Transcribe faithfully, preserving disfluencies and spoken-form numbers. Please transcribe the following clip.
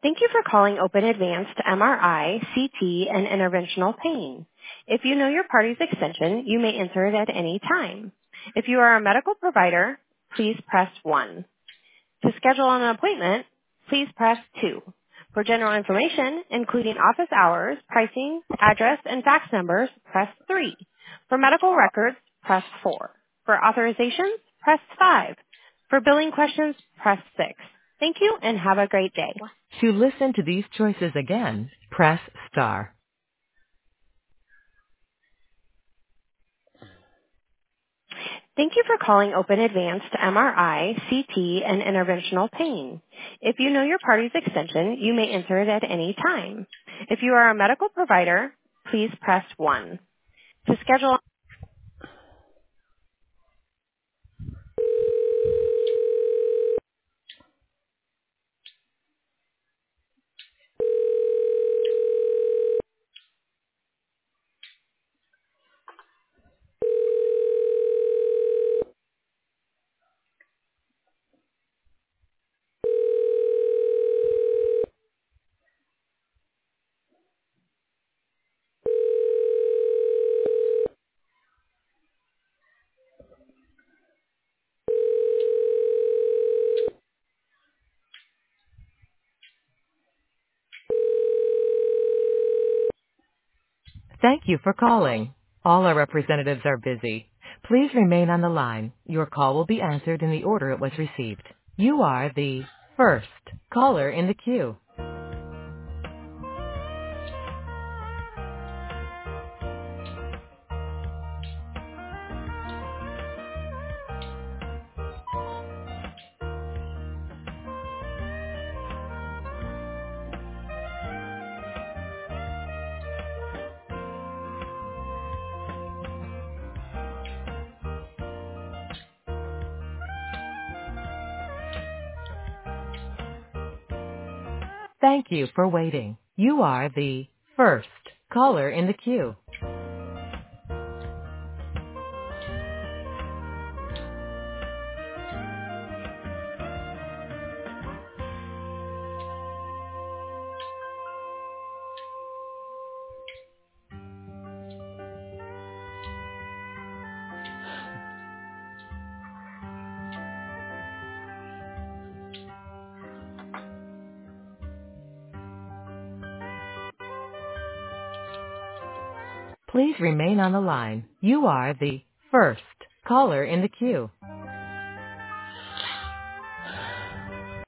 Thank you for calling Open Advanced M R I, C T, and Interventional Pain. If you know your party's extension, you may enter it at any time. If you are a medical provider, please press one. To schedule an appointment, please press two. For general information, including office hours, pricing, address, and fax numbers, press three. For medical records, press four. For authorizations, press five. For billing questions, press six. Thank you and have a great day. To listen to these choices again, press star. Thank you for calling Open Advanced M R I, C T, and Interventional Pain. If you know your party's extension, you may enter it at any time. If you are a medical provider, please press one. To schedule, Thank you for calling. All our representatives are busy. Please remain on the line. Your call will be answered in the order it was received. You are the first caller in the queue. Thank you for waiting. You are the first caller in the queue. Please remain on the line. You are the first caller in the queue.